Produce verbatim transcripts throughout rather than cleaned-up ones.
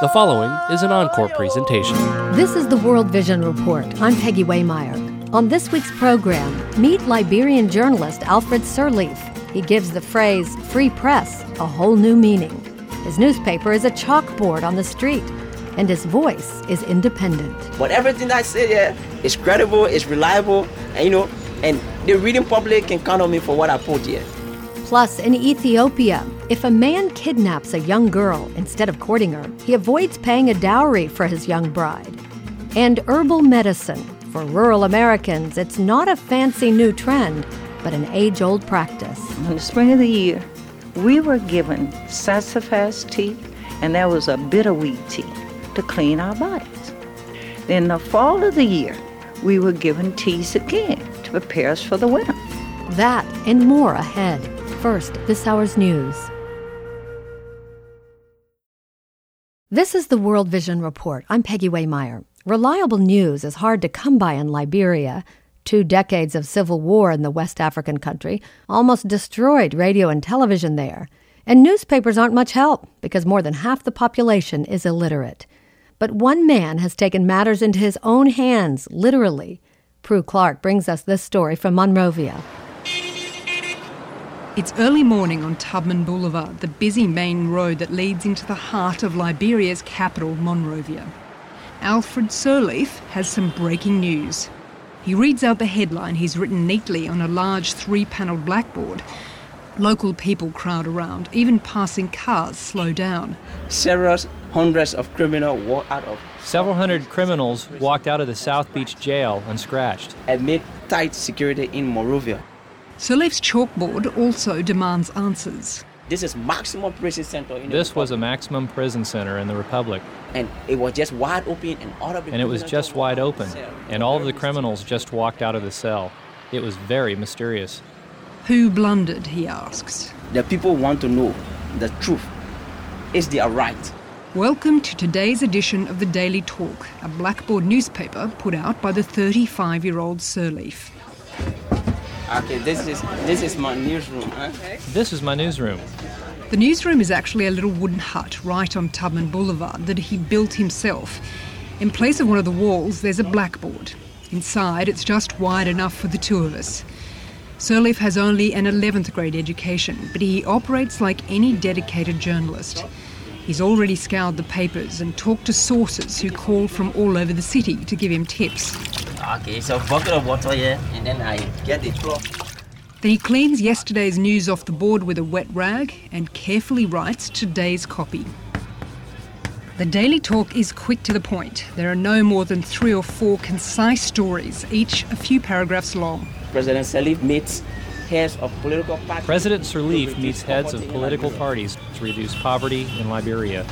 The following is an encore presentation. This is the World Vision Report. I'm Peggy Waymeyer. On this week's program, meet Liberian journalist Alfred Sirleaf. He gives the phrase free press a whole new meaning. His newspaper is a chalkboard on the street, and his voice is independent. But everything I say here is credible, is reliable, and you know, and the reading public can count on me for what I put here. Plus, in Ethiopia, if a man kidnaps a young girl instead of courting her, he avoids paying a dowry for his young bride. And herbal medicine. For rural Americans, it's not a fancy new trend, but an age-old practice. In the spring of the year, we were given sassafras tea, and there was a bitterweed tea to clean our bodies. In the fall of the year, we were given teas again to prepare us for the winter. That and more ahead. First, this hour's news. This is the World Vision Report. I'm Peggy Waymeyer. Reliable news is hard to come by in Liberia. Two decades of civil war in the West African country almost destroyed radio and television there. And newspapers aren't much help because more than half the population is illiterate. But one man has taken matters into his own hands, literally. Prue Clark brings us this story from Monrovia. It's early morning on Tubman Boulevard, the busy main road that leads into the heart of Liberia's capital, Monrovia. Alfred Sirleaf has some breaking news. He reads out the headline he's written neatly on a large three-panelled blackboard. Local people crowd around, even passing cars slow down. Several hundreds of criminals walked out of... Several hundred criminals walked out of the South Beach jail unscratched. amid tight security in Monrovia. Sirleaf's chalkboard also demands answers. This is maximum prison center in the This was a Republic. maximum prison center in the Republic. And it was just wide open and all of the And it was prisoners just were wide out open. the cell. And all of the criminals just walked out of the cell. It was very mysterious. Who blundered, he asks. The people want to know the truth. Is their right? Welcome to today's edition of the Daily Talk, a blackboard newspaper put out by the thirty-five-year-old Sirleaf. Okay, this is this is my newsroom. Huh? This is my newsroom. The newsroom is actually a little wooden hut right on Tubman Boulevard that he built himself. In place of one of the walls, there's a blackboard. Inside, it's just wide enough for the two of us. Sirleaf has only an eleventh grade education, but he operates like any dedicated journalist. He's already scoured the papers and talked to sources who call from all over the city to give him tips. Okay, so bucket of water here, and then I get the cloth. Then he cleans yesterday's news off the board with a wet rag and carefully writes today's copy. The Daily Talk is quick to the point. There are no more than three or four concise stories, each a few paragraphs long. President Sirleaf meets heads of political parties. President to Sirleaf reduce meets heads of poverty in political Liberia. parties to reduce poverty in Liberia.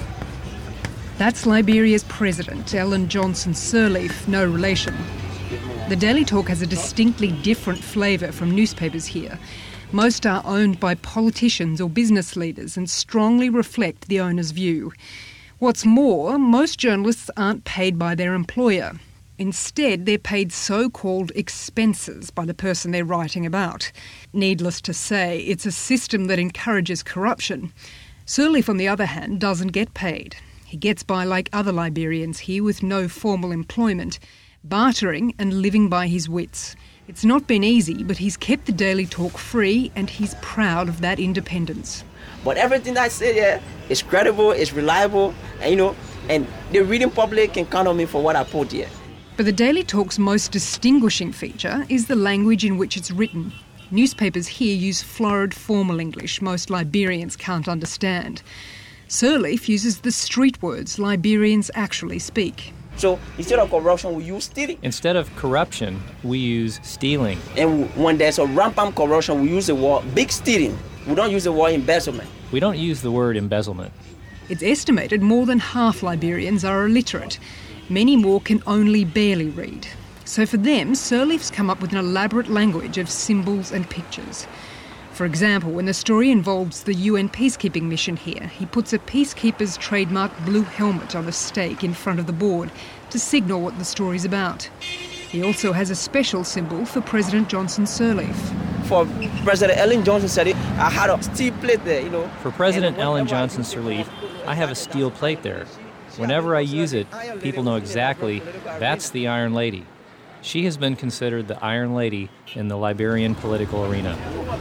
That's Liberia's president, Ellen Johnson Sirleaf, no relation. The Daily Talk has a distinctly different flavour from newspapers here. Most are owned by politicians or business leaders and strongly reflect the owner's view. What's more, most journalists aren't paid by their employer. Instead, they're paid so-called expenses by the person they're writing about. Needless to say, it's a system that encourages corruption. Sirleaf, on the other hand, doesn't get paid. He gets by like other Liberians here with no formal employment, bartering and living by his wits. It's not been easy, but he's kept the Daily Talk free and he's proud of that independence. But everything I say here is credible, is reliable, and you know, and the reading public can count on me for what I put here. But the Daily Talk's most distinguishing feature is the language in which it's written. Newspapers here use florid formal English most Liberians can't understand. Sirleaf uses the street words Liberians actually speak. So instead of corruption, we use stealing. Instead of corruption, we use stealing. And when there's a rampant corruption, we use the word big stealing. We don't use the word embezzlement. We don't use the word embezzlement. It's estimated more than half Liberians are illiterate. Many more can only barely read. So for them, Sirleaf's come up with an elaborate language of symbols and pictures. For example, when the story involves the U N peacekeeping mission here, he puts a peacekeeper's trademark blue helmet on a stake in front of the board to signal what the story's about. He also has a special symbol for President Johnson Sirleaf. For President Ellen Johnson Sirleaf, I had a steel plate there, you know. For President And Ellen whenever I Johnson use the Sirleaf, word, I have a steel plate there. Whenever I use it, people know exactly that's the Iron Lady. She has been considered the Iron Lady in the Liberian political arena.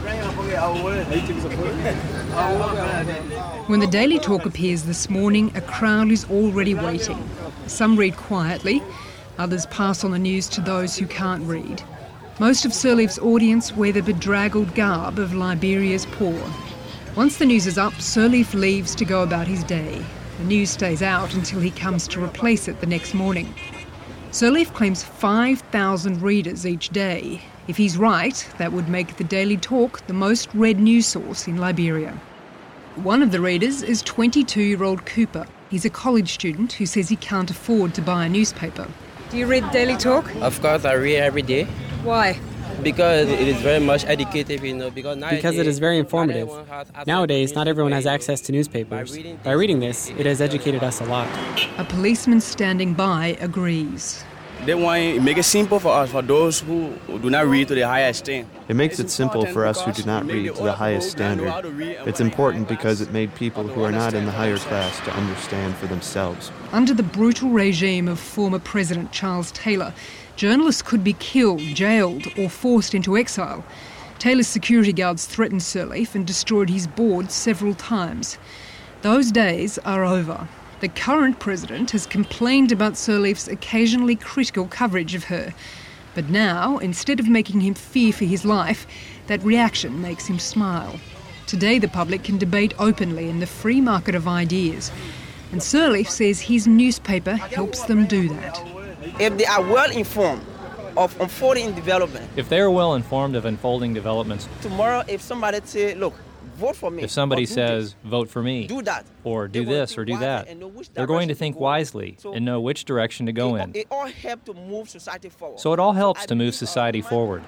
When the Daily Talk appears this morning, a crowd is already waiting. Some read quietly, others pass on the news to those who can't read. Most of Sirleaf's audience wear the bedraggled garb of Liberia's poor. Once the news is up, Sirleaf leaves to go about his day. The news stays out until he comes to replace it the next morning. Sirleaf claims five thousand readers each day. If he's right, that would make the Daily Talk the most read news source in Liberia. One of the readers is twenty-two-year-old Cooper. He's a college student who says he can't afford to buy a newspaper. Do you read Daily Talk? Of course, I read every day. Why? Because it is very much educative, you know. Because, because it is very informative. Nowadays, not everyone has access to newspapers. By reading this, it has educated us a lot. A policeman standing by agrees. They want to make it simple for us, for those who do not read to the highest extent. It makes it simple for us who do not read to the highest standard. It's important because it made people who are not in the higher class to understand for themselves. Under the brutal regime of former President Charles Taylor, journalists could be killed, jailed, or forced into exile. Taylor's security guards threatened Sirleaf and destroyed his board several times. Those days are over. The current president has complained about Sirleaf's occasionally critical coverage of her. But now, instead of making him fear for his life, that reaction makes him smile. Today the public can debate openly in the free market of ideas. And Sirleaf says his newspaper helps them do that. If they are well informed of unfolding development. If they are well informed of unfolding developments. Tomorrow, if somebody say, look, vote for me. If somebody says, this, vote for me, do that, or do this or do that, they're going to think wisely so and know which direction to go it, in. It all helps to move society forward. So it all helps to move society forward.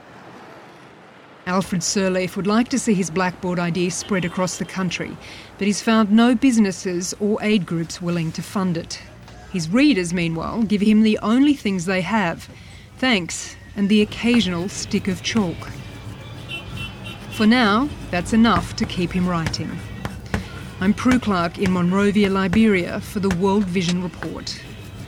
Alfred Sirleaf would like to see his blackboard idea spread across the country, but he's found no businesses or aid groups willing to fund it. His readers, meanwhile, give him the only things they have: thanks and the occasional stick of chalk. For now, that's enough to keep him writing. I'm Prue Clark in Monrovia, Liberia for the World Vision Report.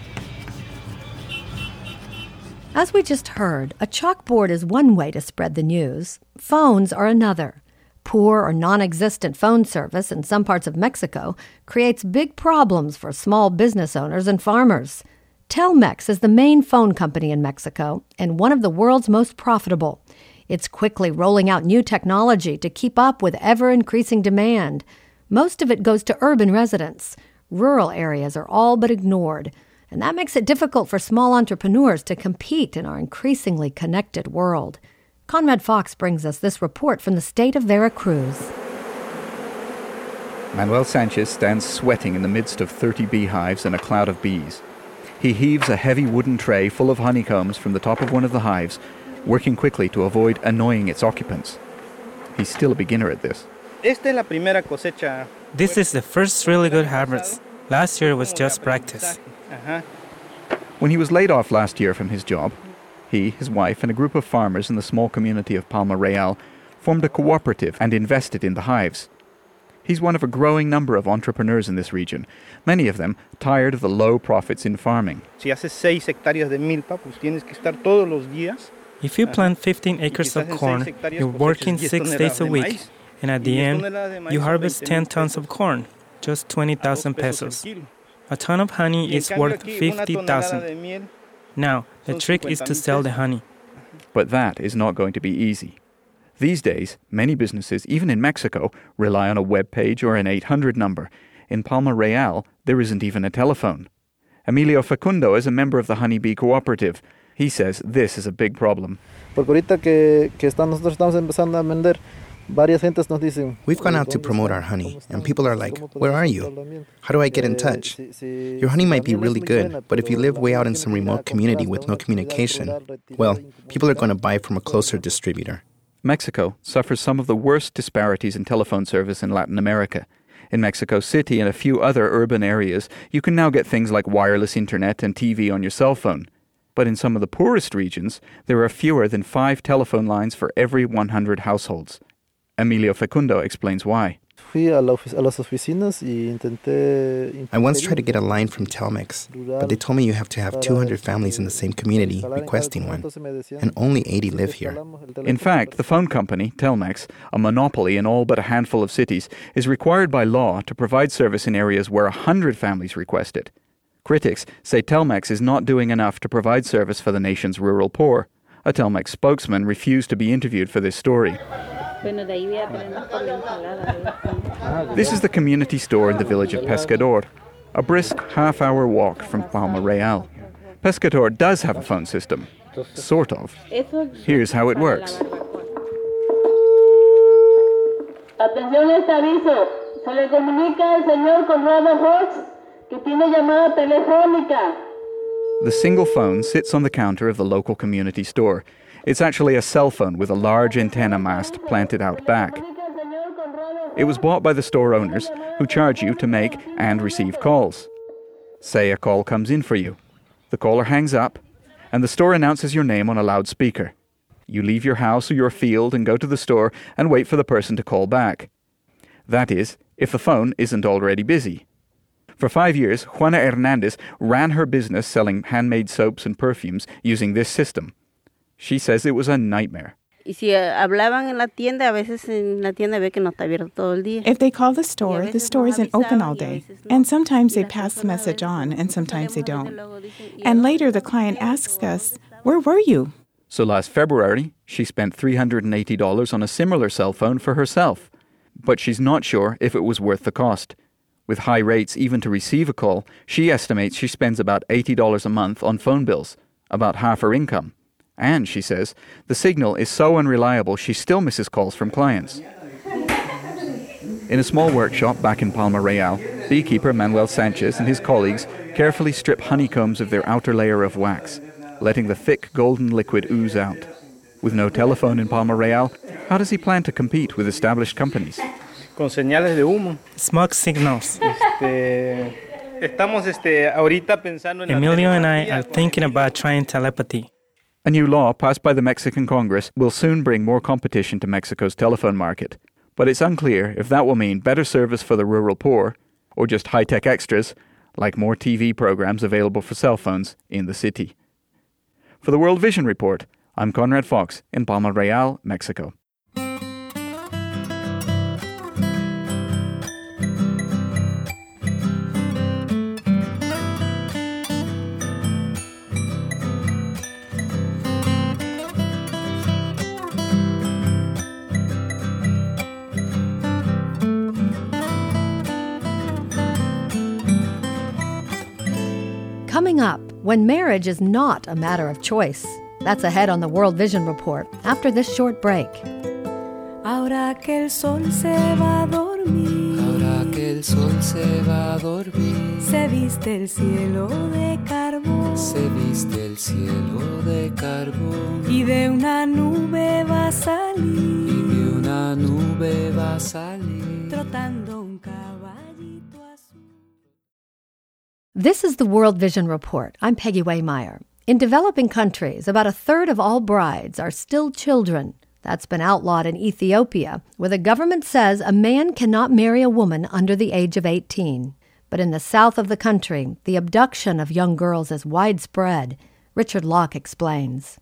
As we just heard, a chalkboard is one way to spread the news. Phones are another. Poor or non-existent phone service in some parts of Mexico creates big problems for small business owners and farmers. Telmex is the main phone company in Mexico and one of the world's most profitable. It's quickly rolling out new technology to keep up with ever-increasing demand. Most of it goes to urban residents. Rural areas are all but ignored, and that makes it difficult for small entrepreneurs to compete in our increasingly connected world. Conrad Fox brings us this report from the state of Veracruz. Manuel Sanchez stands sweating in the midst of thirty beehives and a cloud of bees. He heaves a heavy wooden tray full of honeycombs from the top of one of the hives, working quickly to avoid annoying its occupants. He's still a beginner at this. This is the first really good harvest. Last year was just practice. When he was laid off last year from his job, he, his wife, and a group of farmers in the small community of Palma Real formed a cooperative and invested in the hives. He's one of a growing number of entrepreneurs in this region, many of them tired of the low profits in farming. If you plant fifteen acres of corn, you're working six days a week, and at the end, you harvest ten tons of corn, just twenty thousand pesos. A ton of honey is worth fifty thousand. Now, the trick is to sell the honey. But that is not going to be easy. These days, many businesses, even in Mexico, rely on a web page or an eight hundred number. In Palma Real, there isn't even a telephone. Emilio Facundo is a member of the Honeybee Cooperative. He says this is a big problem. We've gone out to promote our honey, and people are like, where are you? How do I get in touch? Your honey might be really good, but if you live way out in some remote community with no communication, well, people are going to buy from a closer distributor. Mexico suffers some of the worst disparities in telephone service in Latin America. In Mexico City and a few other urban areas, you can now get things like wireless internet and T V on your cell phone. But in some of the poorest regions, there are fewer than five telephone lines for every one hundred households. Emilio Facundo explains why. I once tried to get a line from Telmex, but they told me you have to have two hundred families in the same community requesting one, and only eighty live here. In fact, the phone company, Telmex, a monopoly in all but a handful of cities, is required by law to provide service in areas where one hundred families request it. Critics say Telmex is not doing enough to provide service for the nation's rural poor. A Telmex spokesman refused to be interviewed for this story. This is the community store in the village of Pescador, a brisk half-hour walk from Palma Real. Pescador does have a phone system, sort of. Here's how it works. Atención a este aviso. Se le comunica al señor Conrado Fox que tiene llamada telefónica. The single phone sits on the counter of the local community store. It's actually a cell phone with a large antenna mast planted out back. It was bought by the store owners, who charge you to make and receive calls. Say a call comes in for you. The caller hangs up, and the store announces your name on a loudspeaker. You leave your house or your field and go to the store and wait for the person to call back. That is, if the phone isn't already busy. For five years, Juana Hernandez ran her business selling handmade soaps and perfumes using this system. She says it was a nightmare. If they call the store, the store isn't open all day. And sometimes they pass the message on, and sometimes they don't. And later the client asks us, "Where were you?" So last February, she spent three hundred eighty dollars on a similar cell phone for herself. But she's not sure if it was worth the cost. With high rates even to receive a call, she estimates she spends about eighty dollars a month on phone bills, about half her income. And, she says, the signal is so unreliable she still misses calls from clients. In a small workshop back in Palma Real, beekeeper Manuel Sanchez and his colleagues carefully strip honeycombs of their outer layer of wax, letting the thick golden liquid ooze out. With no telephone in Palma Real, how does he plan to compete with established companies? Con señales de humo. Smoke signals. Este, estamos este, ahorita pensando en Emilio and I are thinking about trying telepathy. A new law passed by the Mexican Congress will soon bring more competition to Mexico's telephone market. But it's unclear if that will mean better service for the rural poor, or just high-tech extras, like more T V programs available for cell phones in the city. For the World Vision Report, I'm Conrad Fox in Palma Real, Mexico. Coming up, when marriage is not a matter of choice. That's ahead on the World Vision Report after this short break. Ahora que el sol se va a dormir. Ahora que el sol se va a dormir. Se viste el cielo de carbón. Se viste el cielo de carbón. Y de una nube va a salir. Y de una nube va a salir. Trotando un caballito azul. This is the World Vision Report. I'm Peggy Waymeyer. In developing countries, about a third of all brides are still children. That's been outlawed in Ethiopia, where the government says a man cannot marry a woman under the age of eighteen. But in the south of the country, the abduction of young girls is widespread. Richard Locke explains.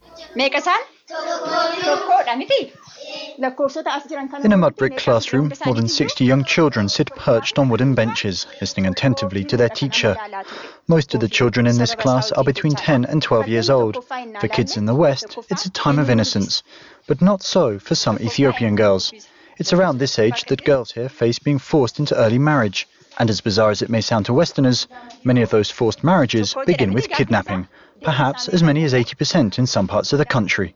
In a mud brick classroom, more than sixty young children sit perched on wooden benches, listening attentively to their teacher. Most of the children in this class are between ten and twelve years old. For kids in the West, it's a time of innocence, but not so for some Ethiopian girls. It's around this age that girls here face being forced into early marriage. And as bizarre as it may sound to Westerners, many of those forced marriages begin with kidnapping, perhaps as many as eighty percent in some parts of the country.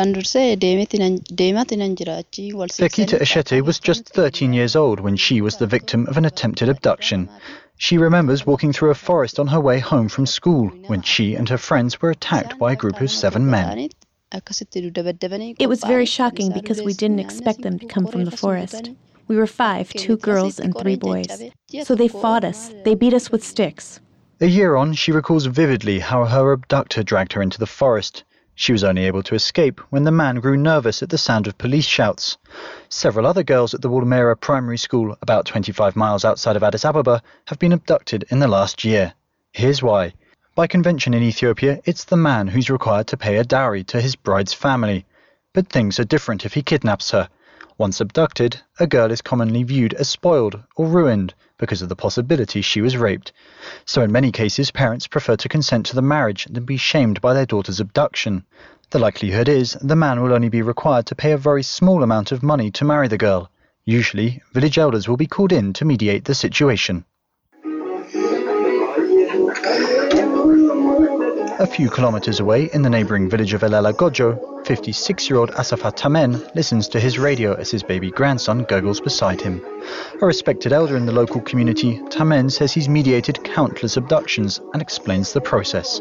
Bekita Eshete was just thirteen years old when she was the victim of an attempted abduction. She remembers walking through a forest on her way home from school when she and her friends were attacked by a group of seven men. It was very shocking because we didn't expect them to come from the forest. We were five, two girls and three boys. So they fought us. They beat us with sticks. A year on, she recalls vividly how her abductor dragged her into the forest. She was only able to escape when the man grew nervous at the sound of police shouts. Several other girls at the Walmera Primary School, about twenty-five miles outside of Addis Ababa, have been abducted in the last year. Here's why. By convention in Ethiopia, it's the man who's required to pay a dowry to his bride's family. But things are different if he kidnaps her. Once abducted, a girl is commonly viewed as spoiled or ruined because of the possibility she was raped. So in many cases, parents prefer to consent to the marriage than be shamed by their daughter's abduction. The likelihood is the man will only be required to pay a very small amount of money to marry the girl. Usually, village elders will be called in to mediate the situation. A few kilometers away, in the neighboring village of Elela Gojo, fifty-six-year-old Asafat Tamen listens to his radio as his baby grandson gurgles beside him. A respected elder in the local community, Tamen says he's mediated countless abductions and explains the process.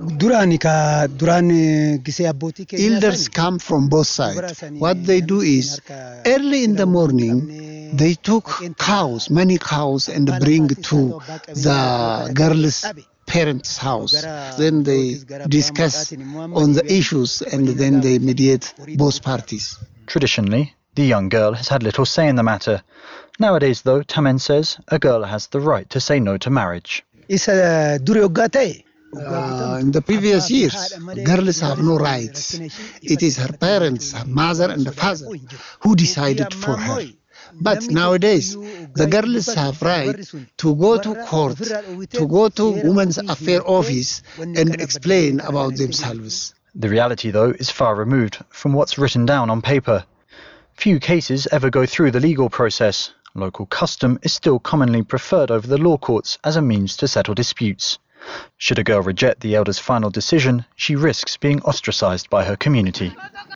Elders come from both sides. What they do is, early in the morning, they took cows, many cows, and bring to the girl's parents' house. Then they discuss on the issues and then they mediate both parties. Traditionally, the young girl has had little say in the matter. Nowadays, though, Tamen says, a girl has the right to say no to marriage. It's a durogate. Uh, in the previous years, girls have no rights. It is her parents, her mother and the father, who decided for her. But nowadays, the girls have right to go to court, to go to Women's Affairs Office and explain about themselves. The reality, though, is far removed from what's written down on paper. Few cases ever go through the legal process. Local custom is still commonly preferred over the law courts as a means to settle disputes. Should a girl reject the elder's final decision, she risks being ostracized by her community.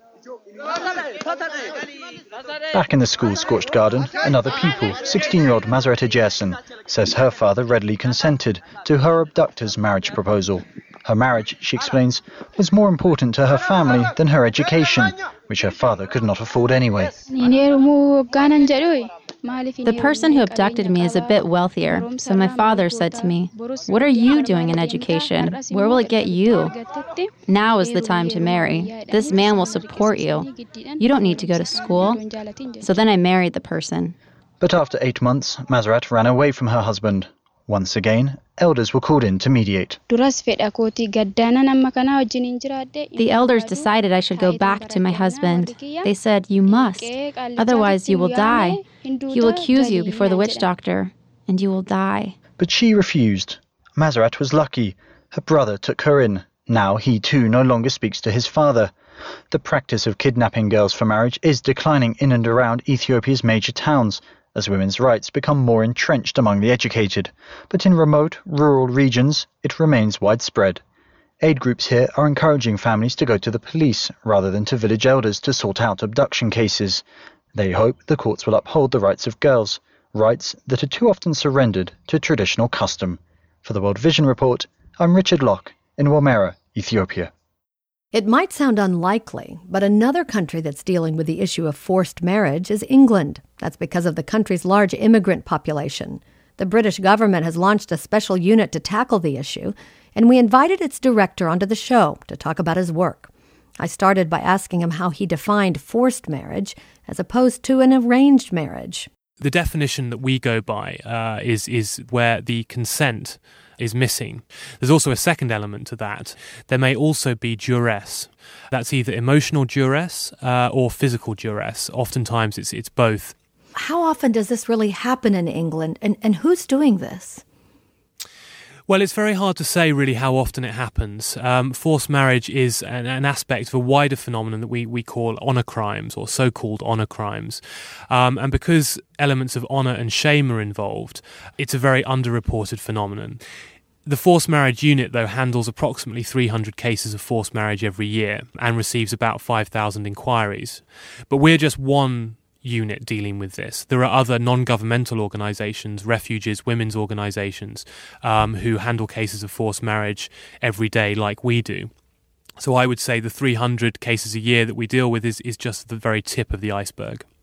Back in the school's scorched garden, another pupil, sixteen-year-old Mazareta Jerson, says her father readily consented to her abductor's marriage proposal. Her marriage, she explains, was more important to her family than her education, which her father could not afford anyway. The person who abducted me is a bit wealthier, so my father said to me, "What are you doing in education? Where will it get you? Now is the time to marry. This man will support you. You don't need to go to school." So then I married the person. But after eight months, Mazarat ran away from her husband. Once again, elders were called in to mediate. The elders decided I should go back to my husband. They said, "You must, otherwise you will die. He will accuse you before the witch doctor, and you will die." But she refused. Mazarat was lucky. Her brother took her in. Now he too no longer speaks to his father. The practice of kidnapping girls for marriage is declining in and around Ethiopia's major towns, as women's rights become more entrenched among the educated. But in remote, rural regions, it remains widespread. Aid groups here are encouraging families to go to the police rather than to village elders to sort out abduction cases. They hope the courts will uphold the rights of girls, rights that are too often surrendered to traditional custom. For the World Vision Report, I'm Richard Locke in Walmera, Ethiopia. It might sound unlikely, but another country that's dealing with the issue of forced marriage is England. That's because of the country's large immigrant population. The British government has launched a special unit to tackle the issue, and we invited its director onto the show to talk about his work. I started by asking him how he defined forced marriage as opposed to an arranged marriage. The definition that we go by uh, is is where the consent is missing. There's also a second element to that. There may also be duress. That's either emotional duress uh, or physical duress. Oftentimes it's it's both. How often does this really happen in England, and, and who's doing this? Well, it's very hard to say really how often it happens. Um, forced marriage is an, an aspect of a wider phenomenon that we, we call honour crimes, or so-called honour crimes. Um, and because elements of honour and shame are involved, it's a very underreported phenomenon. The forced marriage unit, though, handles approximately three hundred cases of forced marriage every year and receives about five thousand inquiries. But we're just one unit dealing with this. There are other non-governmental organisations, refuges, women's organisations, um, who handle cases of forced marriage every day like we do. So I would say the three hundred cases a year that we deal with is, is just the very tip of the iceberg.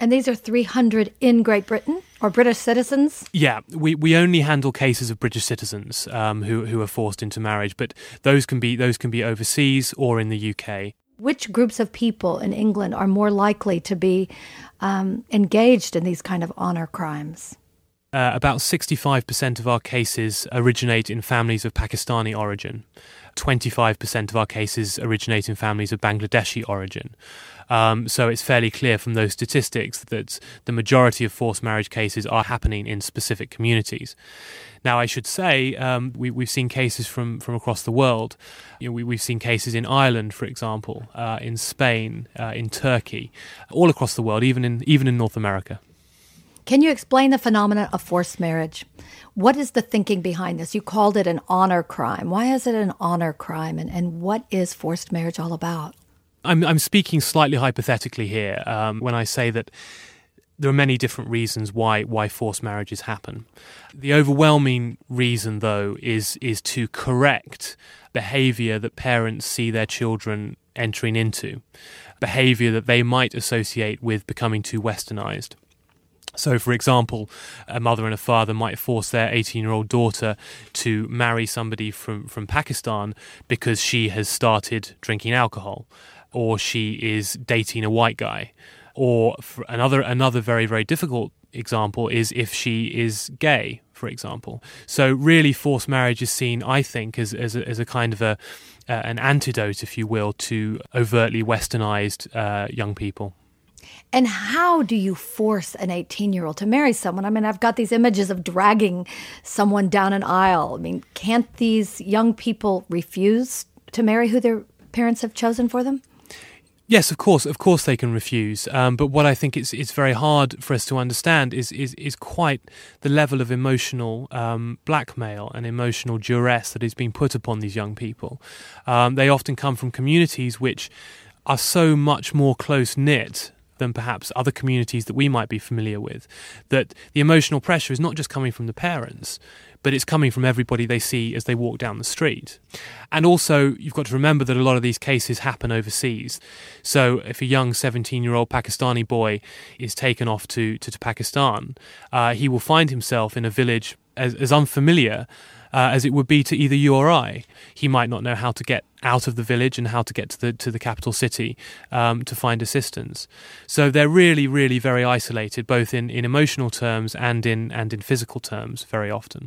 And these are three hundred in Great Britain or British citizens? Yeah, we, we only handle cases of British citizens um, who who are forced into marriage, but those can be those can be overseas or in the U K. Which groups of people in England are more likely to be um, engaged in these kind of honor crimes? Uh, about sixty-five percent of our cases originate in families of Pakistani origin. twenty-five percent of our cases originate in families of Bangladeshi origin. Um, so it's fairly clear from those statistics that the majority of forced marriage cases are happening in specific communities. Now, I should say um, we, we've seen cases from, from across the world. You know, we, we've seen cases in Ireland, for example, uh, in Spain, uh, in Turkey, all across the world, even in even in North America. Can you explain the phenomenon of forced marriage? What is the thinking behind this? You called it an honor crime. Why is it an honor crime, and, and what is forced marriage all about? I'm, I'm speaking slightly hypothetically here um, when I say that there are many different reasons why why forced marriages happen. The overwhelming reason, though, is is to correct behaviour that parents see their children entering into, behaviour that they might associate with becoming too westernised. So, for example, a mother and a father might force their eighteen-year-old daughter to marry somebody from, from Pakistan because she has started drinking alcohol, or she is dating a white guy. Or for another another very, very difficult example is if she is gay, for example. So really forced marriage is seen, I think, as, as, a, as a kind of a uh, an antidote, if you will, to overtly westernised uh, young people. And how do you force an eighteen-year-old to marry someone? I mean, I've got these images of dragging someone down an aisle. I mean, can't these young people refuse to marry who their parents have chosen for them? Yes, of course, of course they can refuse. Um, but what I think it's it's very hard for us to understand is is, is quite the level of emotional um, blackmail and emotional duress that is being put upon these young people. Um, they often come from communities which are so much more close-knit than perhaps other communities that we might be familiar with, that the emotional pressure is not just coming from the parents, but it's coming from everybody they see as they walk down the street. And also, you've got to remember that a lot of these cases happen overseas. So if a young seventeen-year-old Pakistani boy is taken off to, to, to Pakistan, uh, he will find himself in a village as, as unfamiliar uh, as it would be to either you or I. He might not know how to get out of the village and how to get to the to the capital city um, to find assistance. So they're really, really very isolated, both in, in emotional terms and in and in physical terms, very often.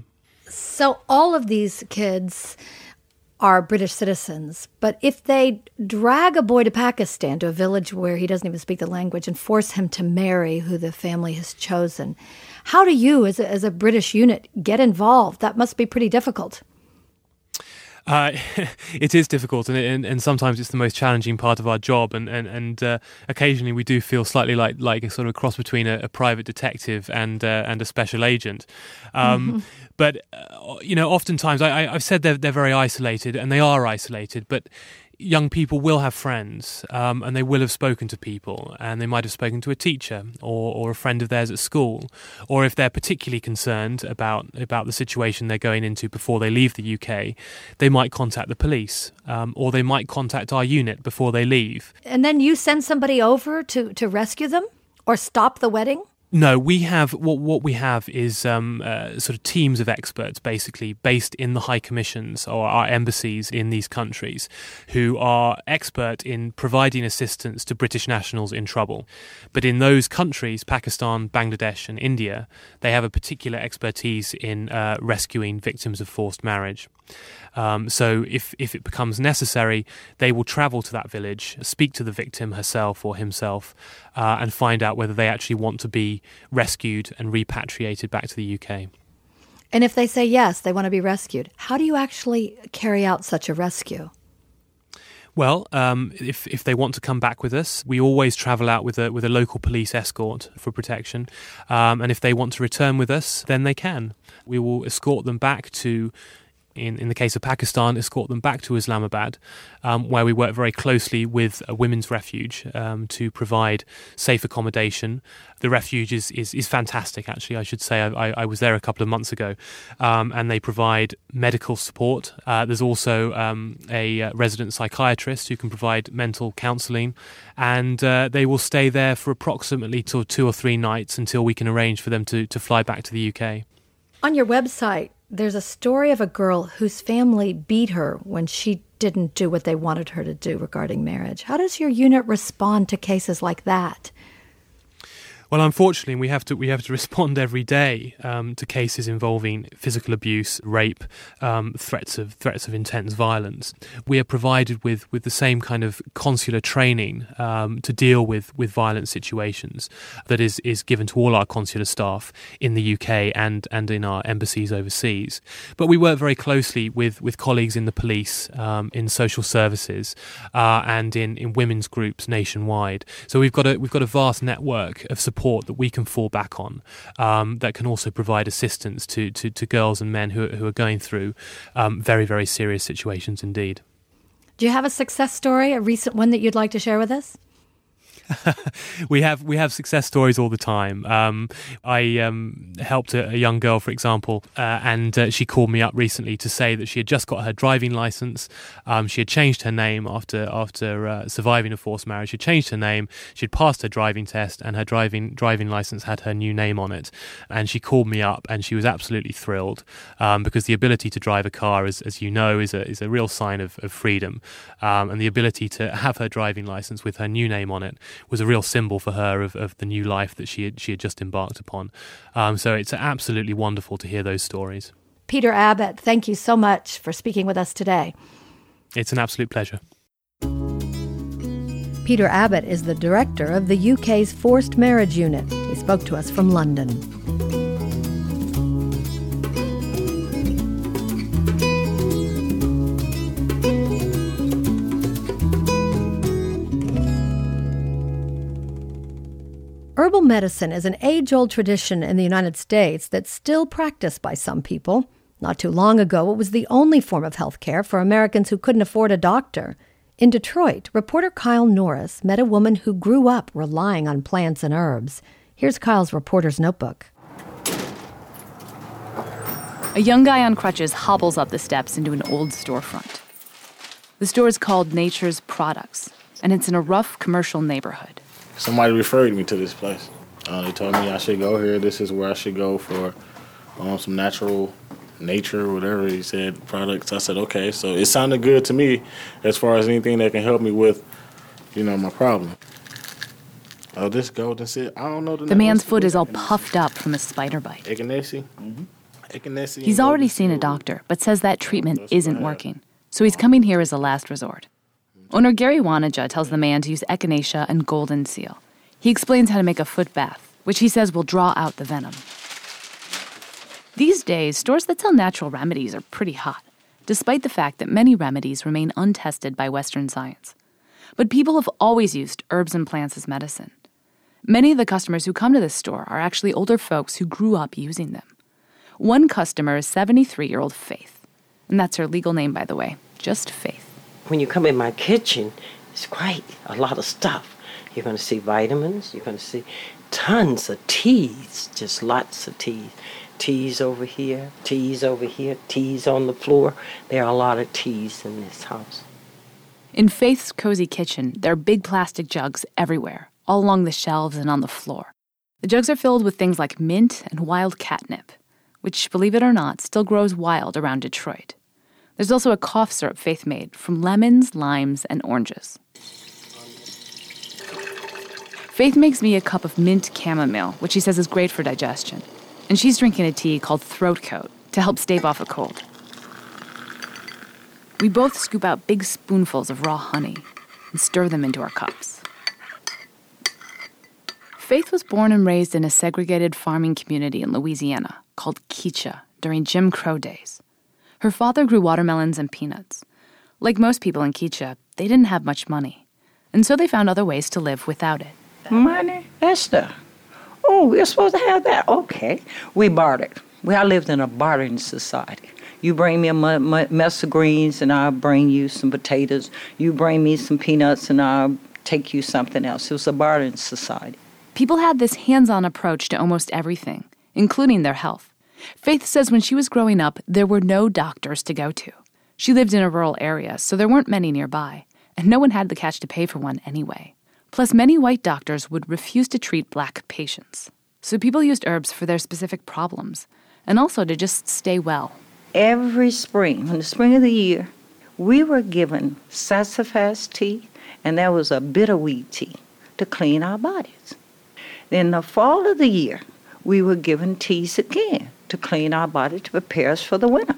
So all of these kids are British citizens, but if they drag a boy to Pakistan, to a village where he doesn't even speak the language, and force him to marry who the family has chosen, how do you, as a, as a British unit, get involved? That must be pretty difficult. Uh, it is difficult, and, and and sometimes it's the most challenging part of our job, and and and uh, occasionally we do feel slightly like like a sort of cross between a, a private detective and uh, and a special agent. Um, mm-hmm. But uh, you know, oftentimes I, I, I've said they're they're very isolated, and they are isolated, but young people will have friends, um, and they will have spoken to people, and they might have spoken to a teacher or, or a friend of theirs at school, or if they're particularly concerned about about the situation they're going into before they leave the U K, they might contact the police, um, or they might contact our unit before they leave. And then you send somebody over to, to rescue them or stop the wedding? No, we have what what we have is um, uh, sort of teams of experts, basically based in the high commissions or our embassies in these countries, who are expert in providing assistance to British nationals in trouble. But in those countries, Pakistan, Bangladesh, and India, they have a particular expertise in uh, rescuing victims of forced marriage. Um, so if, if it becomes necessary, they will travel to that village, speak to the victim herself or himself, uh, and find out whether they actually want to be rescued and repatriated back to the U K. And if they say yes, they want to be rescued, how do you actually carry out such a rescue? Well, um, if if they want to come back with us, we always travel out with a with a local police escort for protection. Um, and if they want to return with us, then they can. We will escort them back to in, in the case of Pakistan, escort them back to Islamabad, um, where we work very closely with a women's refuge um, to provide safe accommodation. The refuge is, is, is fantastic, actually, I should say. I, I was there a couple of months ago, um, and they provide medical support. Uh, there's also um, a uh, resident psychiatrist who can provide mental counselling, and uh, they will stay there for approximately till two or three nights until we can arrange for them to, to fly back to the U K. On your website, there's a story of a girl whose family beat her when she didn't do what they wanted her to do regarding marriage. How does your unit respond to cases like that? Well, unfortunately, we have to we have to respond every day um, to cases involving physical abuse, rape, um, threats of threats of intense violence. We are provided with, with the same kind of consular training um, to deal with, with violent situations that is, is given to all our consular staff in the U K and, and in our embassies overseas. But we work very closely with, with colleagues in the police, um, in social services, uh, and in, in women's groups nationwide. So we've got a we've got a vast network of support that we can fall back on, um, that can also provide assistance to, to, to girls and men who, who are going through um, very, very serious situations indeed. Do you have a success story, a recent one that you'd like to share with us? we have we have success stories all the time. Um, I um, helped a, a young girl, for example, uh, and uh, she called me up recently to say that she had just got her driving license. Um, she had changed her name after after uh, surviving a forced marriage. She had changed her name. She'd passed her driving test, and her driving driving license had her new name on it. And she called me up, and she was absolutely thrilled um, because the ability to drive a car, as as you know, is a is a real sign of, of freedom, um, and the ability to have her driving license with her new name on it was a real symbol for her of, of the new life that she had, she had just embarked upon. Um, so it's absolutely wonderful to hear those stories. Peter Abbott, thank you so much for speaking with us today. It's an absolute pleasure. Peter Abbott is the director of the U K's Forced Marriage Unit. He spoke to us from London. Herbal medicine is an age-old tradition in the United States that's still practiced by some people. Not too long ago, it was the only form of health care for Americans who couldn't afford a doctor. In Detroit, reporter Kyle Norris met a woman who grew up relying on plants and herbs. Here's Kyle's reporter's notebook. A young guy on crutches hobbles up the steps into an old storefront. The store is called Nature's Products, and it's in a rough commercial neighborhood. Somebody referred me to this place. Uh, they told me I should go here. This is where I should go for um, some natural nature, whatever he said, products. I said, okay. So it sounded good to me as far as anything that can help me with, you know, my problem. Oh, this golden seal. I don't know the name. The man's foot is all puffed up from a spider bite. Echinacea. Mm-hmm. Echinacea. He's already seen a doctor, but says that treatment isn't working. So he's coming here as a last resort. Owner Gary Wanaja tells the man to use echinacea and golden seal. He explains how to make a foot bath, which he says will draw out the venom. These days, stores that sell natural remedies are pretty hot, despite the fact that many remedies remain untested by Western science. But people have always used herbs and plants as medicine. Many of the customers who come to this store are actually older folks who grew up using them. One customer is seventy-three-year-old Faith. And that's her legal name, by the way, just Faith. When you come in my kitchen, it's quite a lot of stuff. You're going to see vitamins. You're going to see tons of teas, just lots of teas. Teas over here, teas over here, teas on the floor. There are a lot of teas in this house. In Faith's cozy kitchen, there are big plastic jugs everywhere, all along the shelves and on the floor. The jugs are filled with things like mint and wild catnip, which, believe it or not, still grows wild around Detroit. There's also a cough syrup Faith made from lemons, limes, and oranges. Faith makes me a cup of mint chamomile, which she says is great for digestion. And she's drinking a tea called Throat Coat to help stave off a cold. We both scoop out big spoonfuls of raw honey and stir them into our cups. Faith was born and raised in a segregated farming community in Louisiana called Keisha during Jim Crow days. Her father grew watermelons and peanuts. Like most people in Keisha, they didn't have much money, and so they found other ways to live without it. Money? Esther. Oh, we're supposed to have that. Okay. We bartered. Well, I lived in a bartering society. You bring me a m- m- mess of greens, and I'll bring you some potatoes. You bring me some peanuts, and I'll take you something else. It was a bartering society. People had this hands-on approach to almost everything, including their health. Faith says when she was growing up, there were no doctors to go to. She lived in a rural area, so there weren't many nearby, and no one had the cash to pay for one anyway. Plus, many white doctors would refuse to treat black patients. So people used herbs for their specific problems, and also to just stay well. Every spring, in the spring of the year, we were given sassafras tea, and there was a bitterweed tea to clean our bodies. In the fall of the year, we were given teas again to clean our body to prepare us for the winter.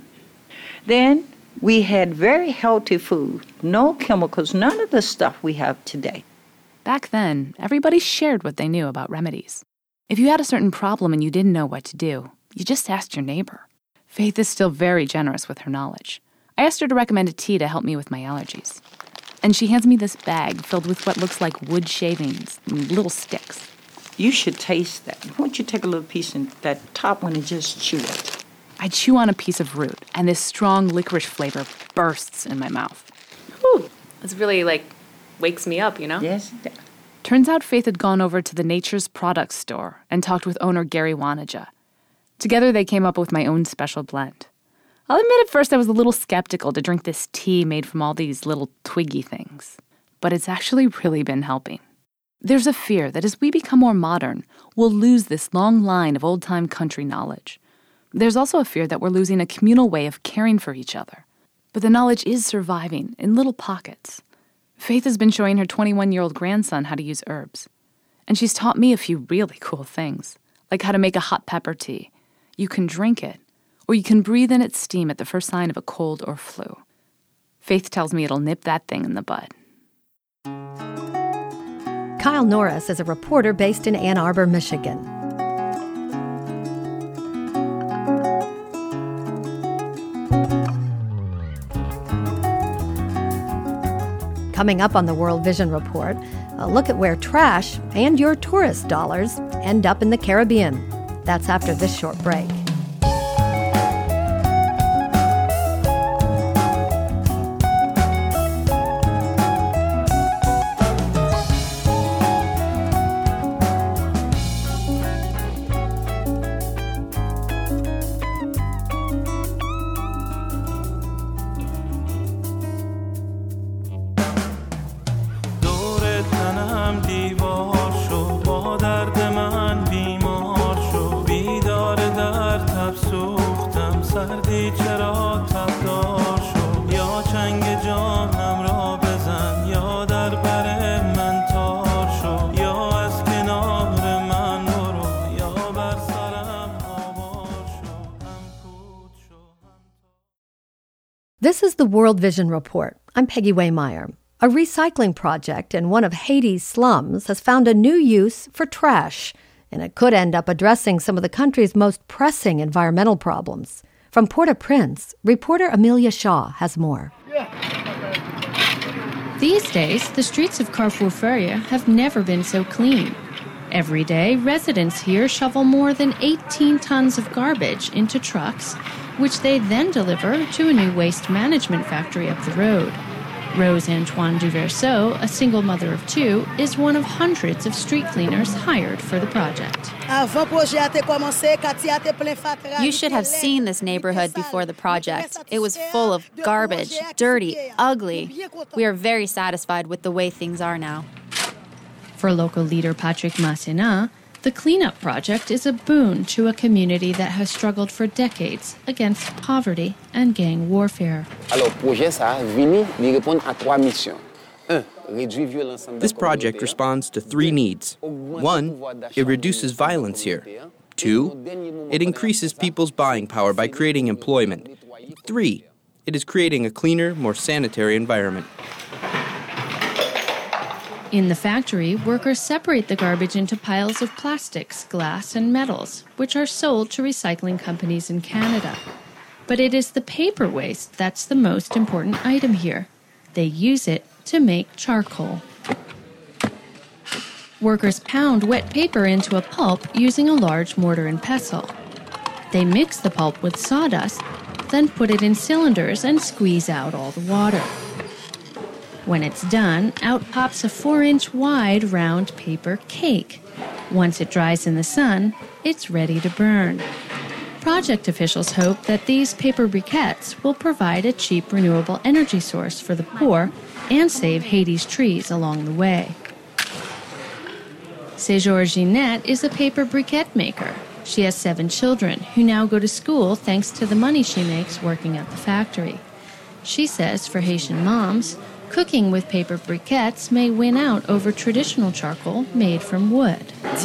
Then we had very healthy food, no chemicals, none of the stuff we have today. Back then, everybody shared what they knew about remedies. If you had a certain problem and you didn't know what to do, you just asked your neighbor. Faith is still very generous with her knowledge. I asked her to recommend a tea to help me with my allergies. And she hands me this bag filled with what looks like wood shavings and little sticks. You should taste that. Why don't you take a little piece in that top one and just chew it? I chew on a piece of root, and this strong licorice flavor bursts in my mouth. Ooh, it's really, like, wakes me up, you know? Yes. Turns out Faith had gone over to the Nature's Products store and talked with owner Gary Wanija. Together, they came up with my own special blend. I'll admit at first I was a little skeptical to drink this tea made from all these little twiggy things. But it's actually really been helping. There's a fear that as we become more modern, we'll lose this long line of old-time country knowledge. There's also a fear that we're losing a communal way of caring for each other. But the knowledge is surviving in little pockets. Faith has been showing her twenty-one-year-old grandson how to use herbs. And she's taught me a few really cool things, like how to make a hot pepper tea. You can drink it, or you can breathe in its steam at the first sign of a cold or flu. Faith tells me it'll nip that thing in the bud. Kyle Norris is a reporter based in Ann Arbor, Michigan. Coming up on the World Vision Report, a look at where trash and your tourist dollars end up in the Caribbean. That's after this short break. This is the World Vision Report. I'm Peggy Waymeyer. A recycling project in one of Haiti's slums has found a new use for trash, and it could end up addressing some of the country's most pressing environmental problems. From Port-au-Prince, reporter Amelia Shaw has more. These days, the streets of Carrefour Feria have never been so clean. Every day, residents here shovel more than eighteen tons of garbage into trucks, which they then deliver to a new waste management factory up the road. Rose Antoine Duverseau, a single mother of two, is one of hundreds of street cleaners hired for the project. You should have seen this neighborhood before the project. It was full of garbage, dirty, ugly. We are very satisfied with the way things are now. For local leader Patrick Masséna, the cleanup project is a boon to a community that has struggled for decades against poverty and gang warfare. This project responds to three needs. One, it reduces violence here. Two, it increases people's buying power by creating employment. Three, it is creating a cleaner, more sanitary environment. In the factory, workers separate the garbage into piles of plastics, glass, and metals, which are sold to recycling companies in Canada. But it is the paper waste that's the most important item here. They use it to make charcoal. Workers pound wet paper into a pulp using a large mortar and pestle. They mix the pulp with sawdust, then put it in cylinders and squeeze out all the water. When it's done, out pops a four-inch wide round paper cake. Once it dries in the sun, it's ready to burn. Project officials hope that these paper briquettes will provide a cheap renewable energy source for the poor and save Haiti's trees along the way. Sejour Ginette is a paper briquette maker. She has seven children who now go to school thanks to the money she makes working at the factory. She says for Haitian moms, cooking with paper briquettes may win out over traditional charcoal made from wood.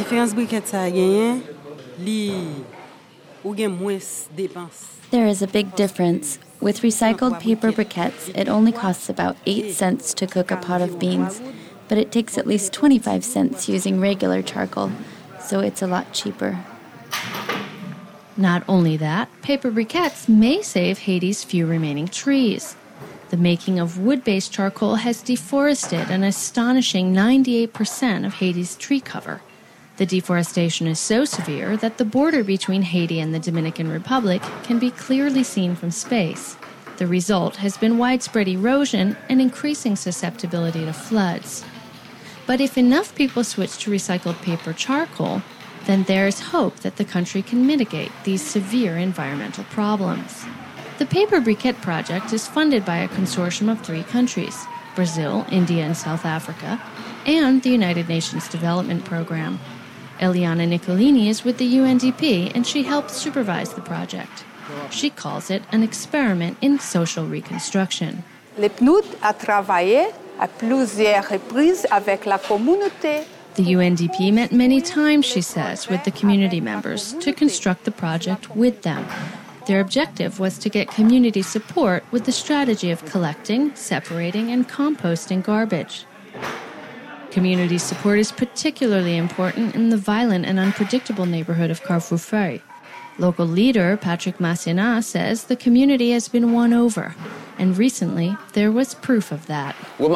There is a big difference. With recycled paper briquettes, it only costs about eight cents to cook a pot of beans, but it takes at least twenty-five cents using regular charcoal, so it's a lot cheaper. Not only that, paper briquettes may save Haiti's few remaining trees. The making of wood-based charcoal has deforested an astonishing ninety-eight percent of Haiti's tree cover. The deforestation is so severe that the border between Haiti and the Dominican Republic can be clearly seen from space. The result has been widespread erosion and increasing susceptibility to floods. But if enough people switch to recycled paper charcoal, then there's hope that the country can mitigate these severe environmental problems. The Paper Briquette Project is funded by a consortium of three countries, Brazil, India, and South Africa, and the United Nations Development Program. Eliana Nicolini is with the U N D P, and she helps supervise the project. She calls it an experiment in social reconstruction. Le P N U D a travaillé à plusieurs reprises avec la communauté. The U N D P met many times, she says, with the community members to construct the project with them. Their objective was to get community support with the strategy of collecting, separating, and composting garbage. Community support is particularly important in the violent and unpredictable neighborhood of Carrefour Ferry. Local leader Patrick Massena says the community has been won over, and recently there was proof of that.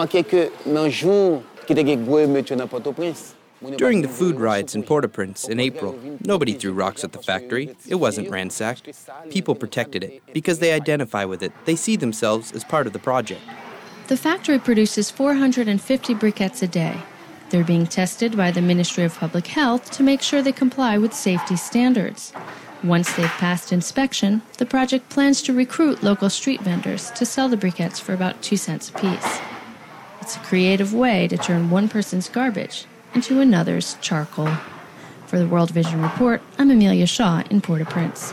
During the food riots in Port-au-Prince in April, nobody threw rocks at the factory. It wasn't ransacked. People protected it because they identify with it. They see themselves as part of the project. The factory produces four hundred fifty briquettes a day. They're being tested by the Ministry of Public Health to make sure they comply with safety standards. Once they've passed inspection, the project plans to recruit local street vendors to sell the briquettes for about two cents apiece. It's a creative way to turn one person's garbage into another's charcoal. For the World Vision Report, I'm Amelia Shaw in Port-au-Prince.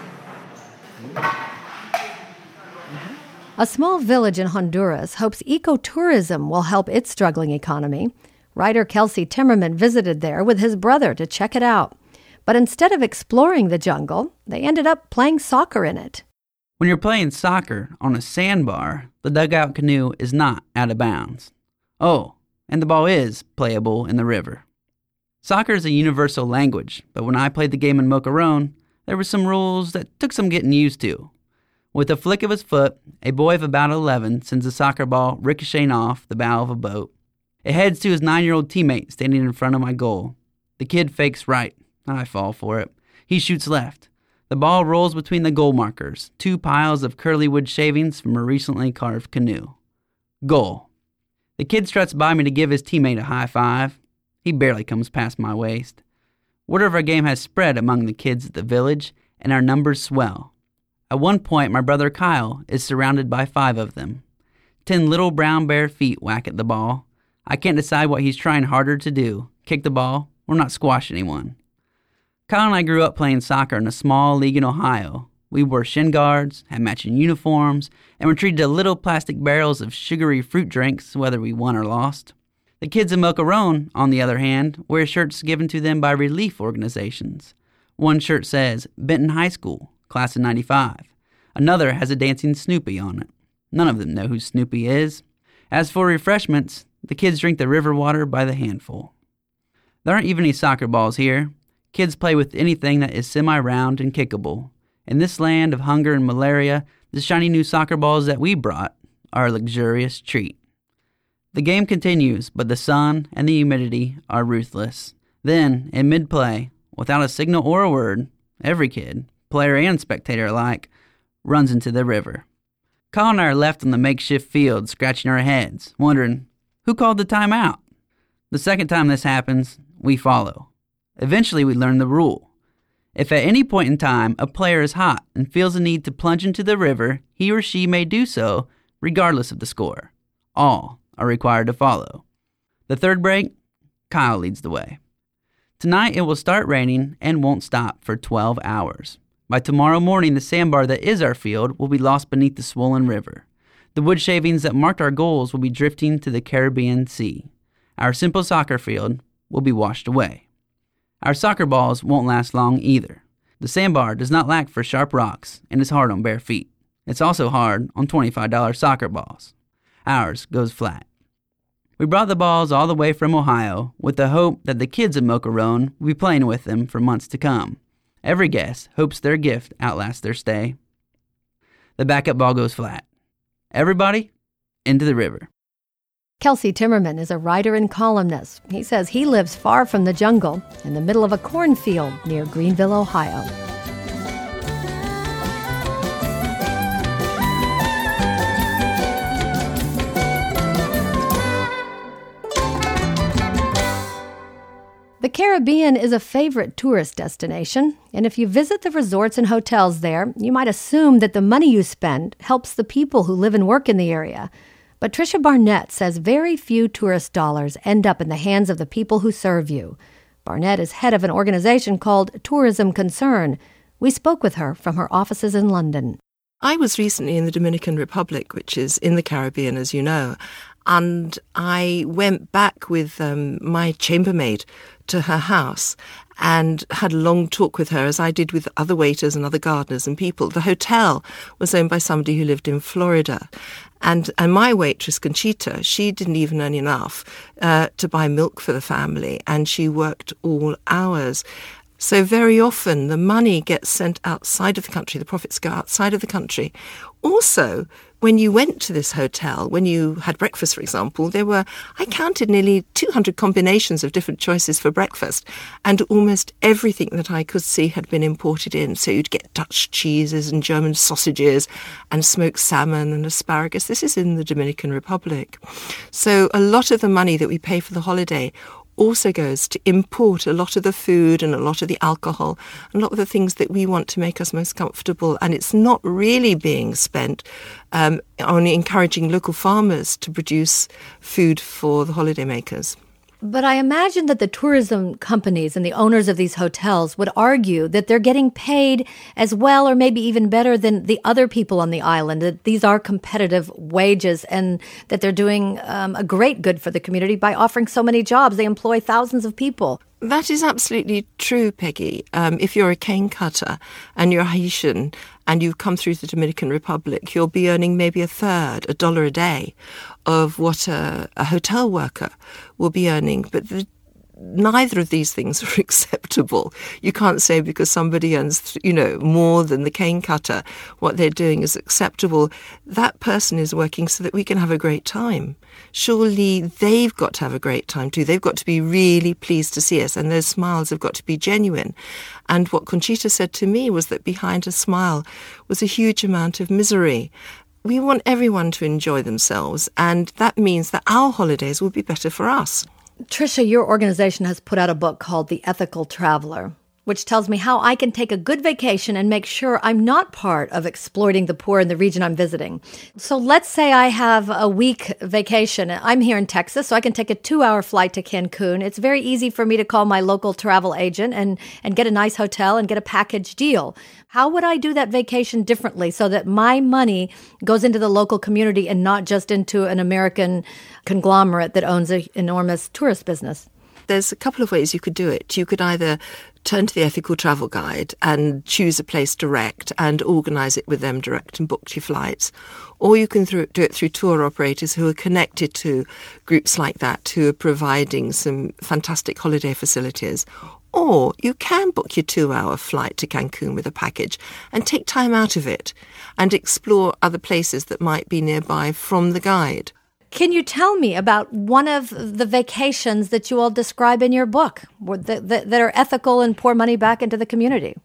A small village in Honduras hopes ecotourism will help its struggling economy. Writer Kelsey Timmerman visited there with his brother to check it out. But instead of exploring the jungle, they ended up playing soccer in it. When you're playing soccer on a sandbar, the dugout canoe is not out of bounds. Oh, and the ball is playable in the river. Soccer is a universal language, but when I played the game in Mocaron, there were some rules that took some getting used to. With a flick of his foot, a boy of about eleven sends a soccer ball ricocheting off the bow of a boat. It heads to his nine-year-old teammate standing in front of my goal. The kid fakes right. I fall for it. He shoots left. The ball rolls between the goal markers, two piles of curly wood shavings from a recently carved canoe. Goal. The kid struts by me to give his teammate a high five. He barely comes past my waist. Word of our game has spread among the kids at the village, and our numbers swell. At one point, my brother Kyle is surrounded by five of them. Ten little brown bare feet whack at the ball. I can't decide what he's trying harder to do, kick the ball or not squash anyone. Kyle and I grew up playing soccer in a small league in Ohio. We wore shin guards, had matching uniforms, and were treated to little plastic barrels of sugary fruit drinks whether we won or lost. The kids in Mocaron, on the other hand, wear shirts given to them by relief organizations. One shirt says, Benton High School, class of ninety-five. Another has a dancing Snoopy on it. None of them know who Snoopy is. As for refreshments, the kids drink the river water by the handful. There aren't even any soccer balls here. Kids play with anything that is semi-round and kickable. In this land of hunger and malaria, the shiny new soccer balls that we brought are a luxurious treat. The game continues, but the sun and the humidity are ruthless. Then, in mid-play, without a signal or a word, every kid player and spectator alike, runs into the river. Kyle and I are left on the makeshift field scratching our heads, wondering, who called the timeout? The second time this happens, we follow. Eventually we learn the rule. If at any point in time a player is hot and feels a need to plunge into the river, he or she may do so, regardless of the score. All are required to follow. The third break, Kyle leads the way. Tonight it will start raining and won't stop for twelve hours. By tomorrow morning, the sandbar that is our field will be lost beneath the swollen river. The wood shavings that marked our goals will be drifting to the Caribbean Sea. Our simple soccer field will be washed away. Our soccer balls won't last long either. The sandbar does not lack for sharp rocks and is hard on bare feet. It's also hard on twenty-five dollars soccer balls. Ours goes flat. We brought the balls all the way from Ohio with the hope that the kids of Mocharon will be playing with them for months to come. Every guest hopes their gift outlasts their stay. The backup ball goes flat. Everybody into the river. Kelsey Timmerman is a writer and columnist. He says he lives far from the jungle in the middle of a cornfield near Greenville, Ohio. The Caribbean is a favorite tourist destination, and if you visit the resorts and hotels there, you might assume that the money you spend helps the people who live and work in the area. But Tricia Barnett says very few tourist dollars end up in the hands of the people who serve you. Barnett is head of an organization called Tourism Concern. We spoke with her from her offices in London. I was recently in the Dominican Republic, which is in the Caribbean, as you know, and I went back with um, my chambermaid to her house and had a long talk with her, as I did with other waiters and other gardeners and people. The hotel was owned by somebody who lived in Florida. And and my waitress, Conchita, she didn't even earn enough uh, to buy milk for the family, and she worked all hours. So very often the money gets sent outside of the country, the profits go outside of the country. Also, when you went to this hotel, when you had breakfast, for example, there were, I counted nearly two hundred combinations of different choices for breakfast, and almost everything that I could see had been imported in. So you'd get Dutch cheeses and German sausages and smoked salmon and asparagus. This is in the Dominican Republic. So a lot of the money that we pay for the holiday also goes to import a lot of the food and a lot of the alcohol and a lot of the things that we want to make us most comfortable. And it's not really being spent um, on encouraging local farmers to produce food for the holidaymakers. But I imagine that the tourism companies and the owners of these hotels would argue that they're getting paid as well or maybe even better than the other people on the island, that these are competitive wages and that they're doing um, a great good for the community by offering so many jobs. They employ thousands of people. That is absolutely true, Peggy. Um, if you're a cane cutter and you're Haitian and you come through the Dominican Republic, you'll be earning maybe a third, a dollar a day of what a, a hotel worker will be earning. But the, neither of these things are acceptable. You can't say because somebody earns, you know, more than the cane cutter, what they're doing is acceptable. That person is working so that we can have a great time. Surely they've got to have a great time too. They've got to be really pleased to see us, and those smiles have got to be genuine. And what Conchita said to me was that behind a smile was a huge amount of misery. We want everyone to enjoy themselves, and that means that our holidays will be better for us. Tricia, your organization has put out a book called The Ethical Traveler, which tells me how I can take a good vacation and make sure I'm not part of exploiting the poor in the region I'm visiting. So let's say I have a week vacation. I'm here in Texas, so I can take a two-hour flight to Cancun. It's very easy for me to call my local travel agent and, and get a nice hotel and get a package deal. How would I do that vacation differently so that my money goes into the local community and not just into an American conglomerate that owns an enormous tourist business? There's a couple of ways you could do it. You could either turn to the Ethical Travel Guide and choose a place direct and organise it with them direct and book your flights. Or you can th- do it through tour operators who are connected to groups like that, who are providing some fantastic holiday facilities. Or you can book your two-hour flight to Cancun with a package and take time out of it and explore other places that might be nearby from the guide. Can you tell me about one of the vacations that you all describe in your book that, that, that are ethical and pour money back into the community?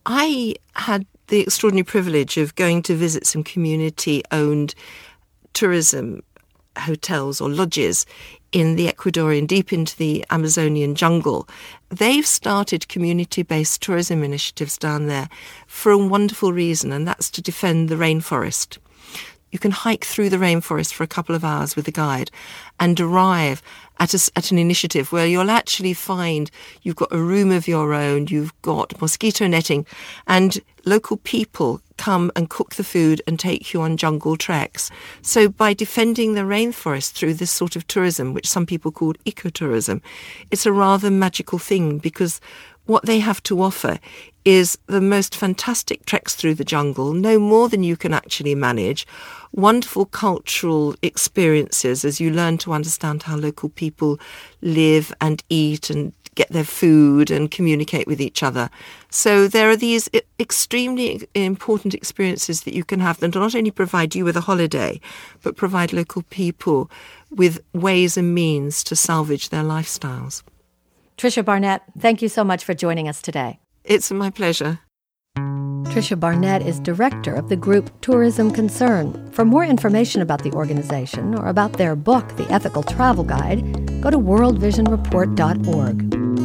I had the extraordinary privilege of going to visit some community-owned tourism hotels or lodges in the Ecuadorian, deep into the Amazonian jungle. They've started community-based tourism initiatives down there for a wonderful reason, and that's to defend the rainforest. You can hike through the rainforest for a couple of hours with a guide and arrive at, a, at an initiative where you'll actually find you've got a room of your own, you've got mosquito netting, and local people come and cook the food and take you on jungle treks. So by defending the rainforest through this sort of tourism, which some people call ecotourism, it's a rather magical thing, because what they have to offer is the most fantastic treks through the jungle, no more than you can actually manage, wonderful cultural experiences as you learn to understand how local people live and eat and get their food and communicate with each other. So there are these extremely important experiences that you can have that not only provide you with a holiday, but provide local people with ways and means to salvage their lifestyles. Tricia Barnett, thank you so much for joining us today. It's my pleasure. Tricia Barnett is director of the group Tourism Concern. For more information about the organization or about their book, The Ethical Travel Guide, go to world vision report dot org.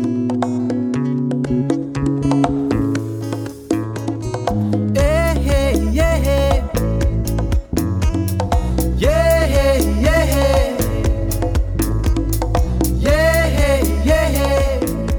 Hey, hey, yeah, hey. Yeah, hey, yeah, hey. Yeah, hey, yeah, hey.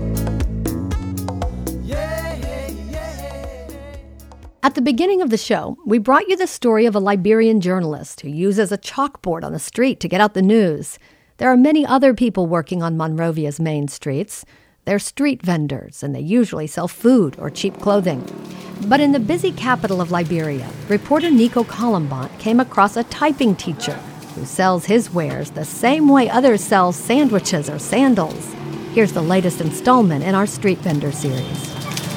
At the beginning of the show, we brought you the story of a Liberian journalist who uses a chalkboard on the street to get out the news. There are many other people working on Monrovia's main streets. They're street vendors, and they usually sell food or cheap clothing. But in the busy capital of Liberia, reporter Nico Colombant came across a typing teacher who sells his wares the same way others sell sandwiches or sandals. Here's the latest installment in our Street Vendor series.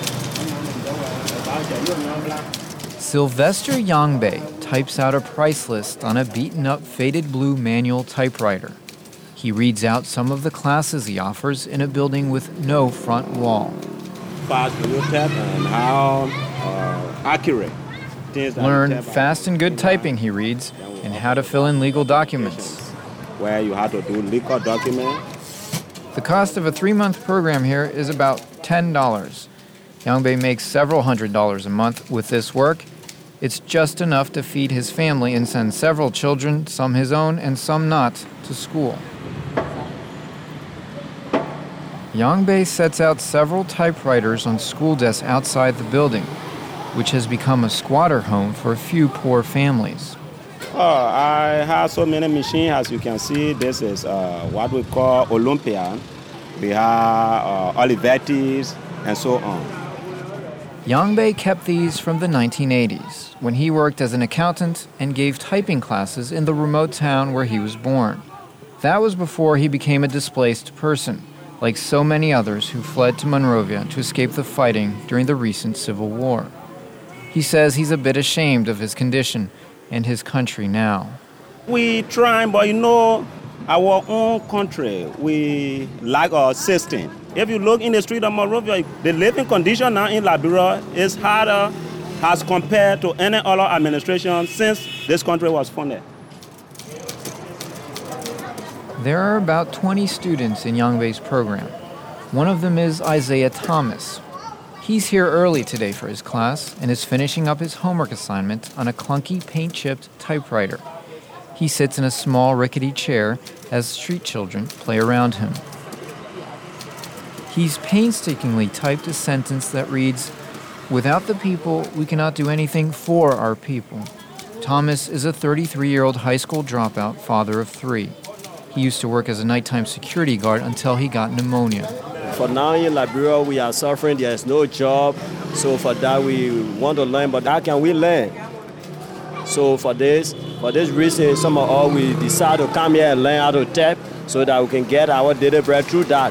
Sylvester Yangbe types out a price list on a beaten-up, faded blue manual typewriter. He reads out some of the classes he offers in a building with no front wall. Fast and how uh, accurate. Learn fast and good typing, he reads, and how to fill in legal documents. Where you have to do legal documents. The cost of a three-month program here is about ten dollars. Yangbe makes several hundred dollars a month with this work. It's just enough to feed his family and send several children, some his own and some not, to school. Yangbe sets out several typewriters on school desks outside the building, which has become a squatter home for a few poor families. Oh, I have so many machines, as you can see. This is uh, what we call Olympia. We have uh, Olivetti's and so on. Yangbe kept these from the nineteen eighties, when he worked as an accountant and gave typing classes in the remote town where he was born. That was before he became a displaced person, like so many others who fled to Monrovia to escape the fighting during the recent Civil War. He says he's a bit ashamed of his condition and his country now. We try, but you know, our own country, we lack our system. If you look in the street of Monrovia, the living condition now in Liberia is harder as compared to any other administration since this country was founded. There are about twenty students in Yangbe's program. One of them is Isaiah Thomas. He's here early today for his class and is finishing up his homework assignment on a clunky paint-chipped typewriter. He sits in a small rickety chair as street children play around him. He's painstakingly typed a sentence that reads, "Without the people, we cannot do anything for our people." Thomas is a thirty-three-year-old high school dropout, father of three. He used to work as a nighttime security guard until he got pneumonia. For now in Liberia, we are suffering. There is no job. So for that, we want to learn, but how can we learn? So for this, for this reason, some of us, we decide to come here and learn how to type so that we can get our daily bread through that.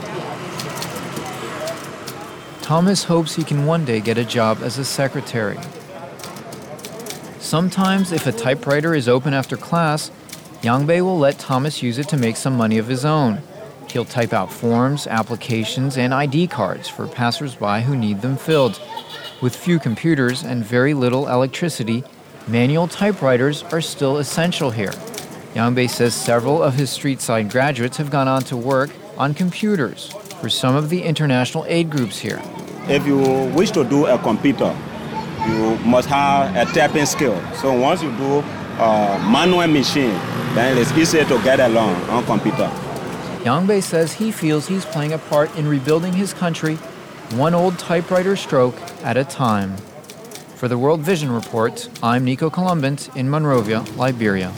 Thomas hopes he can one day get a job as a secretary. Sometimes, if a typewriter is open after class, Yangbe will let Thomas use it to make some money of his own. He'll type out forms, applications, and I D cards for passersby who need them filled. With few computers and very little electricity, manual typewriters are still essential here. Yangbei says several of his street-side graduates have gone on to work on computers for some of the international aid groups here. If you wish to do a computer, you must have a typing skill. So once you do a manual machine, then it's easier to get along on computer. Yangbei says he feels he's playing a part in rebuilding his country, one old typewriter stroke at a time. For the World Vision Report, I'm Nico Columbant in Monrovia, Liberia.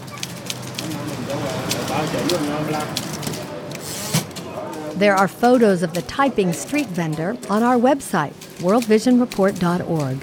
There are photos of the typing street vendor on our website, world vision report dot org.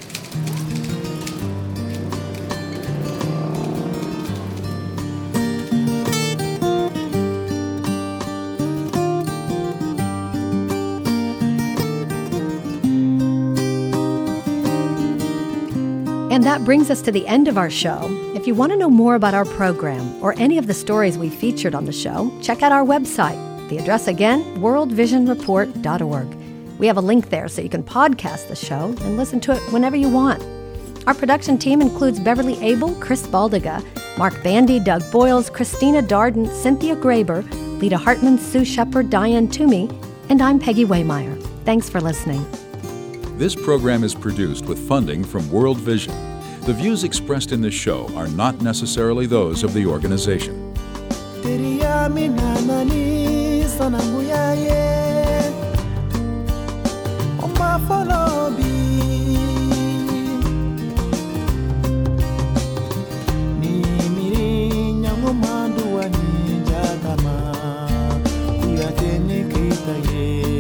And that brings us to the end of our show. If you want to know more about our program or any of the stories we featured on the show, check out our website. The address again, world vision report dot org. We have a link there so you can podcast the show and listen to it whenever you want. Our production team includes Beverly Abel, Chris Baldiga, Mark Bandy, Doug Boyles, Christina Darden, Cynthia Graber, Lita Hartman, Sue Shepard, Diane Toomey, and I'm Peggy Waymeyer. Thanks for listening. This program is produced with funding from World Vision. The views expressed in this show are not necessarily those of the organization. Yeah.